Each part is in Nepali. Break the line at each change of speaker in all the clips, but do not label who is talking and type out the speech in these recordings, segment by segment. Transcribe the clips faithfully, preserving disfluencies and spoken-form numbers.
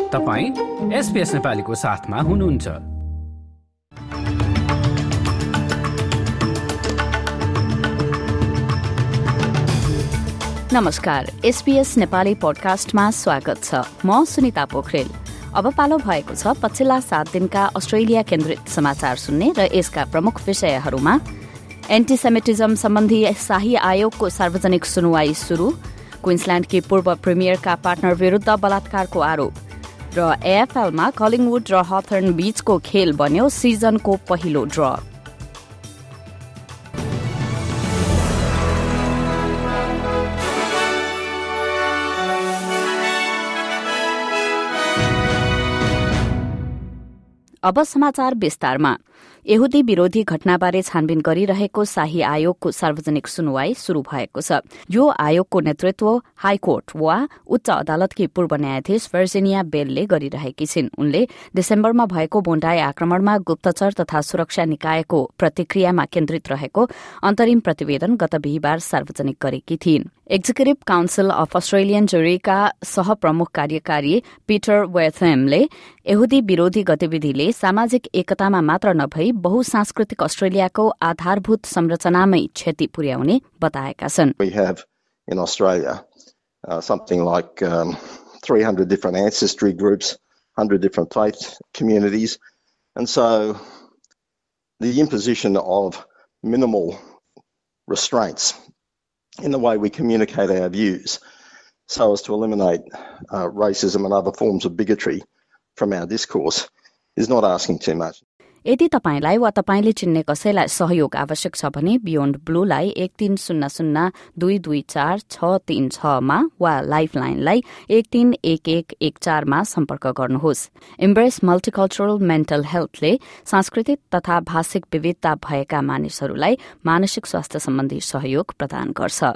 तपाईं एसपीएस नेपालीको साथमा हुनुहुन्छ।
नमस्कार, एसपीएस नेपाली पोडकास्टमा स्वागत छ। म सुनिता पोखरेल। अब पालो भएको छ पछिल्ला सात दिनका अस्ट्रेलिया केन्द्रित समाचार सुन्ने र यसका प्रमुख विषयहरूमा एन्टिसेमिटिजम सम्बन्धी शाही आयोगको सार्वजनिक सुनवाई सुरु, क्वीन्सल्याण्डकी पूर्व प्रिमियरका पार्टनर विरुद्ध बलात्कारको आरोप र एएफएलमा कलिङवुड र हथर्न बीचको खेल बन्यो सिजनको पहिलो ड्र। अब समाचार विस्तारमा। यहुदी विरोधी घटनाबारे छानबिन गरिरहेको शाही आयोगको सार्वजनिक सुनवाई शुरू भएको छ। यो आयोगको नेतृत्व हाईकोर्ट वा उच्च अदालतकी पूर्व न्यायाधीश वर्जिनिया बेलले गरिरहेकी छिन्। उनले डिसेम्बरमा भएको बोन्डाई आक्रमणमा गुप्तचर तथा सुरक्षा निकायको प्रतिक्रियामा केन्द्रित रहेको अन्तरिम प्रतिवेदन गत बिहिबार सार्वजनिक गरेकी थिइन्। एक्जिक्युटिभ काउन्सिल अफ अस्ट्रेलियन जुरीका सहप्रमुख कार्यकारी पीटर वेथेमले यहुदी विरोधी गतिविधिले सामाजिक एकतामा मात्र नभई बहुसांस्कृतिक अस्ट्रेलियाको आधारभूत संरचनामै क्षति पुर्याउने बताएका छन्।
We have in Australia uh, something like um, three hundred different ancestry groups, one hundred different faith communities, and so the imposition of minimal restraints in the way we communicate our views so as to eliminate uh, racism and other forms of bigotry from our discourse is not asking too much.
यदि तपाईंलाई वा तपाईंले चिन्ने कसैलाई सहयोग आवश्यक छ भने बियोन्ड ब्लूलाई एक तीन शून्य शून्य दुई दुई चार छ तीन छमा वा लाइफलाइनलाई एक तीन एक एक एक चारमा सम्पर्क गर्नुहोस्। इम्ब्रेस मल्टिकल्चरल मेन्टल हेल्थले सांस्कृतिक तथा भाषिक विविधता भएका मानिसहरूलाई मानसिक स्वास्थ्य सम्बन्धी सहयोग प्रदान गर्छ।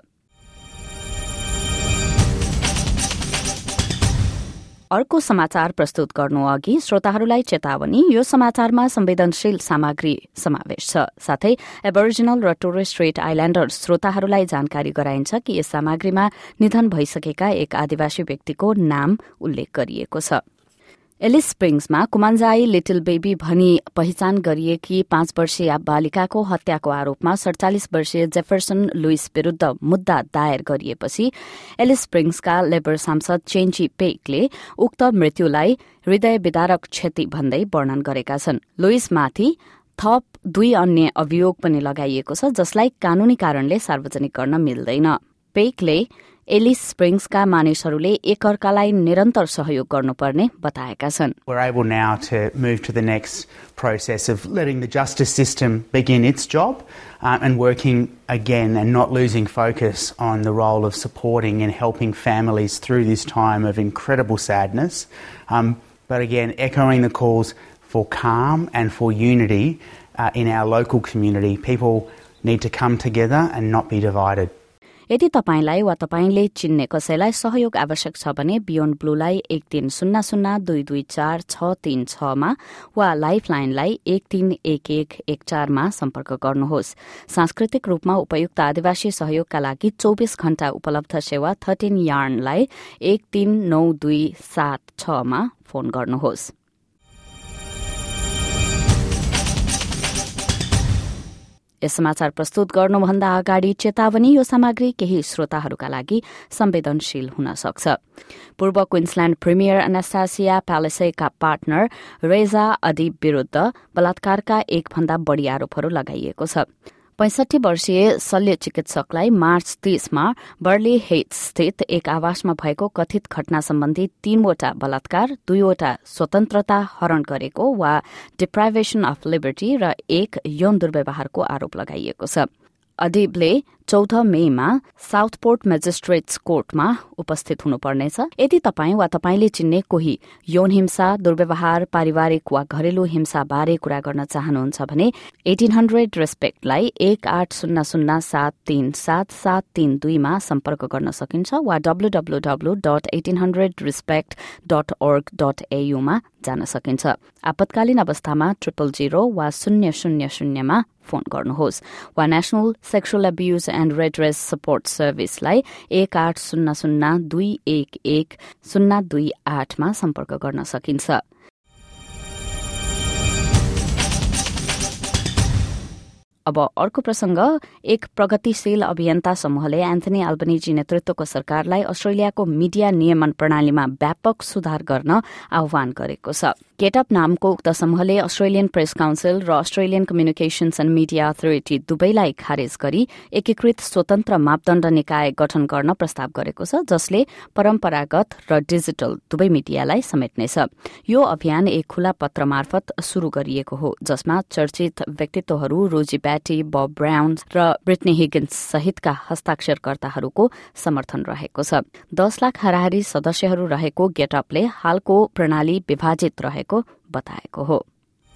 अर्को समाचार प्रस्तुत गर्नु अघि श्रोताहरूलाई चेतावनी, यो समाचारमा संवेदनशील सामग्री समावेश छ। साथै एबोरिजिनल र टोरेस स्ट्रेट आइल्याण्डर श्रोताहरूलाई जानकारी गराइन्छ कि यस सामग्रीमा निधन भइसकेका एक आदिवासी व्यक्तिको नाम उल्लेख गरिएको छ। एलिस स्प्रिङ्समा कुमान्जाई लिटिल बेबी भनी पहिचान गरिएकी पाँच वर्षीय बालिकाको हत्याको आरोपमा सड़चालिस वर्षीय जेफरसन लुइस विरूद्ध मुद्दा दायर गरिएपछि एलिस स्प्रिङ्सका लेबर सांसद चेन्ची पेकले उक्त मृत्युलाई हृदय विदारक क्षति भन्दै वर्णन गरेका छन्। लुइसमाथि थप दुई अन्य अभियोग पनि लगाइएको छ जसलाई कानूनी कारणले सार्वजनिक गर्न मिल्दैन। पेकले एलिस स्प्रिङ्सका मानिसहरूले एकअर्कालाई निरन्तर सहयोग गर्नुपर्ने बताएका छन्।
We're able now to move to the next process of letting the justice system begin its job uh, and working again and not losing focus on the role of supporting and helping families through this time of incredible sadness. Um, but again, echoing the calls for calm and for unity uh, in our local community. People need to come together and not be divided.
यदि तपाईंलाई वा तपाईंले चिन्ने कसैलाई सहयोग आवश्यक छ भने बियोन्ड ब्लूलाई एक तीन शून्य शून्य दुई दुई चार छ तीन छमा वा लाइफलाइनलाई एक तीन एक एक एक चारमा सम्पर्क गर्नुहोस्। सांस्कृतिक रूपमा उपयुक्त आदिवासी सहयोगका लागि चौबीस घण्टा उपलब्ध सेवा थर्टीन यार्नलाई एक तीन नौ दुई सात छमा फोन गर्नुहोस्। यस समाचार प्रस्तुत गर्नुभन्दा अगाडि चेतावनी, यो सामग्री केही श्रोताहरूका लागि संवेदनशील हुन सक्छ। पूर्व क्वीन्सल्याण्ड प्रिमियर एनास्टासिया प्यालेसेका पार्टनर रेजा अदीब विरूद्ध बलात्कारका एक भन्दा बढ़ी आरोपहरू लगाइएको छ। पैंसठी वर्षीय शल्य चिकित्सकलाई मार्च तीसमा बर्ली हेट्स स्थित एक आवासमा भएको कथित घटना सम्बन्धी तीनवटा बलात्कार, दुईवटा स्वतन्त्रता हरण गरेको वा डिप्राइभेसन अफ लिबर्टी र एक यौन दुर्व्यवहारको आरोप लगाइएको छ। अदीबले चौध मेमा साउथपोर्ट मेजिस्ट्रेट्स कोर्टमा उपस्थित हुनुपर्नेछ। यदि तपाईं वा तपाईंले चिन्ने कोही यौन हिंसा, दुर्व्यवहार, पारिवारिक वा घरेलु हिंसा बारे कुरा गर्न चाहनुहुन्छ भने एटीन हन्ड्रेड रेस्पेक्टलाई एक आठ शून्य शून्य सात तीन सात सात तीन दुईमा सम्पर्क गर्न सकिन्छ वा W W W dot eighteen hundred respect dot org dot एयुमा जान सकिन्छ। आपतकालीन अवस्थामा ट्रिपल जीरो वा शून्य शून्य शून्यमा फोन गर्नुहोस् वा national sexual abuse and redress support सर्भिसलाई एक आठ शून्य शून्य दुई एक एक शून्य दुई आठमा सम्पर्क गर्न सकिन्छ। अब अर्को प्रसंग, एक प्रगतिशील अभियन्ता समूहले एन्थनी अल्बनीजी नेतृत्वको सरकारलाई अस्ट्रेलियाको मिडिया नियमन प्रणालीमा व्यापक सुधार गर्न आह्वान गरेको छ। गेटअप नामको उक्त समूहले अस्ट्रेलियन प्रेस काउन्सिल र Australian communications and media authority दुवैलाई खारेज गरी एकीकृत स्वतन्त्र मापदण्ड निकाय गठन गर्न प्रस्ताव गरेको छ, जसले परम्परागत र डिजिटल दुवै मिडियालाई समेट्नेछ। यो अभियान एक खुला पत्र मार्फत शुरू गरिएको हो, जसमा चर्चित व्यक्तित्वहरू रोजी ब्याटी, बब ब्राउन र ब्रिटनी हिगिन्स सहितका हस्ताक्षरकर्ताहरूको समर्थन रहेको छ। दस लाख हाराहारी सदस्यहरू रहेको गेटअपले हालको प्रणाली विभाजित रहेको बताएको हो।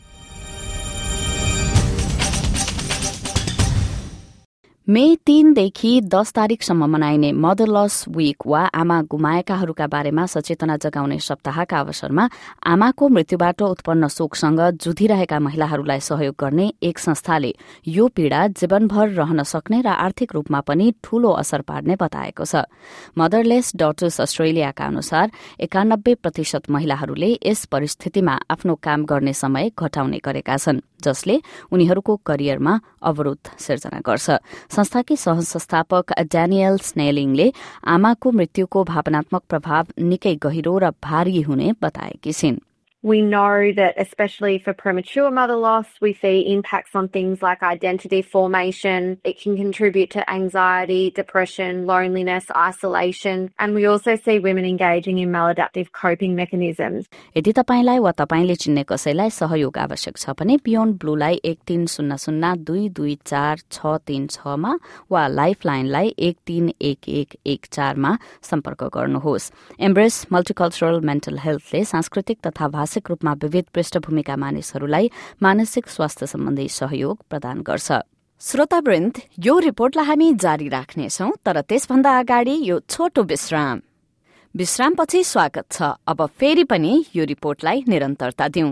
मे तीनदेखि दस तारिकसम्म मनाइने मदर लस वीक वा आमा गुमाएकाहरूका बारेमा सचेतना जगाउने सप्ताहका अवसरमा आमाको मृत्युबाट उत्पन्न शोकसँग जुधिरहेका महिलाहरूलाई सहयोग गर्ने एक संस्थाले यो पीड़ा जीवनभर रहन सक्ने र आर्थिक रूपमा पनि ठूलो असर पार्ने बताएको छ। मदरलेस डटर्स अस्ट्रेलियाका अनुसार एकानब्बे प्रतिशत महिलाहरूले यस परिस्थितिमा आफ्नो काम गर्ने समय घटाउने गरेका छन्, जसले उनीहरूको करियरमा अवरोध सिर्जना गर्छ। संस्थाकी सहसंस्थापक ड्यानियल स्नेलिङले आमाको मृत्युको भावनात्मक प्रभाव निकै गहिरो र भारी हुने बताएकी छिन्।
We know that especially for premature mother loss, we see impacts on things like identity formation. It can contribute to anxiety, depression, loneliness, isolation, and we also see women engaging in maladaptive coping mechanisms.
यदि तपाईलाई वा तपाईले चिन्ने कसैलाई सहयोग आवश्यक छ भने बियोन्ड ब्लूलाई एक तीन शून्य शून्य दुई दुई चार छ तीन छ मा वा लाइफलाइनलाई एक तीन एक एक एक चार मा सम्पर्क गर्नुहोस्। एम्ब्रेस मल्टिकल्चरल मेन्टल हेल्थले सांस्कृतिक तथा भाषिक रूपमा विविध पृष्ठभूमिका मानिसहरूलाई मानसिक स्वास्थ्य सम्बन्धी सहयोग प्रदान गर्छ। श्रोतावृन्द, यो रिपोर्टलाई हामी जारी राख्नेछौं, तर त्यसभन्दा अगाडि यो छोटो विश्राम। विश्रामपछि स्वागत छ। अब फेरि पनि यो रिपोर्टलाई निरन्तरता दिउँ।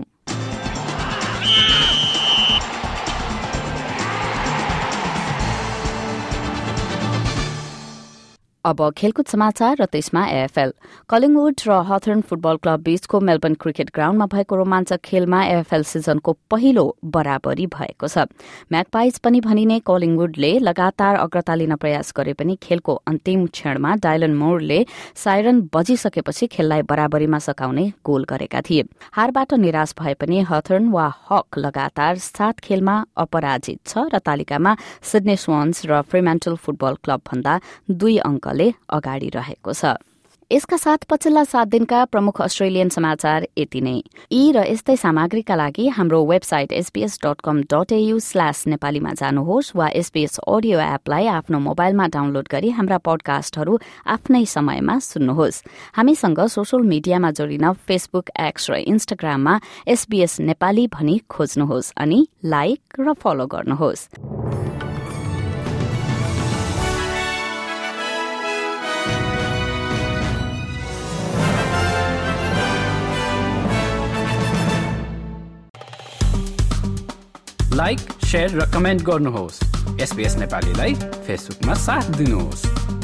अब खेलकुद समाचार र त्यसमा एएफएल। कलिङवुड र हथर्न फुटबल क्लब बीचको मेलबर्न क्रिकेट ग्राउण्डमा भएको रोमाञ्चक खेलमा एएफएल सिजनको पहिलो बराबरी भएको छ। म्याकपाइज पनि भनिने कलिङवुडले लगातार अग्रता लिन प्रयास गरे पनि खेलको अन्तिम क्षणमा डायलन मोरले साइरन बजिसकेपछि खेललाई बराबरीमा सकाउने गोल गरेका थिए। हारबाट निराश भए पनि हथर्न वा हक लगातार सात खेलमा अपराजित छ र तालिकामा सिडनी स्वान्स र फ्रीम्यान्टल फुटबल क्लब भन्दा दुई अङ्क अगाडि रहेको छ। यसका साथ पछिल्ला सात दिनका प्रमुख अस्ट्रेलियन समाचार यति नै। यी र यस्तै सामग्रीका लागि हाम्रो website SBS dot com dot AU slash नेपालीमा जानुहोस् वा एसबीएस अडियो एपलाई आफ्नो मोबाइलमा डाउनलोड गरी हाम्रा पडकास्टहरू आफ्नै समयमा सुन्नुहोस्। हामीसँग सोशल मिडियामा जोडिन फेसबुक, एक्स र इन्स्टाग्राममा एसबीएस नेपाली भनी खोज्नुहोस् अनि लाइक र फलो गर्नुहोस्।
लाइक, शेयर र कमेन्ट गर्नुहोस्। एसबीएस नेपालीलाई फेसबुकमा साथ दिनुहोस्।